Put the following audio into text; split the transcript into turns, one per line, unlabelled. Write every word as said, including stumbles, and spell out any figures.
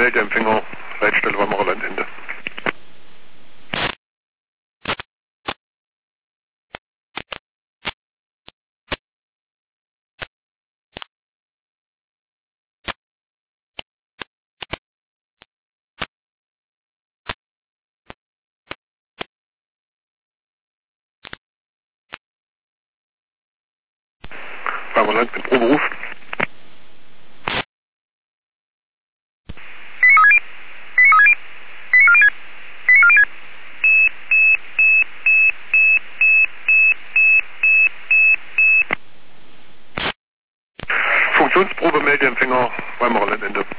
Meldeempfänger, Leitstelle Weimarer Landende. Weimarer Land mit Proberuf. Funktionsprobe, Meldeempfänger, Weimarer Landende.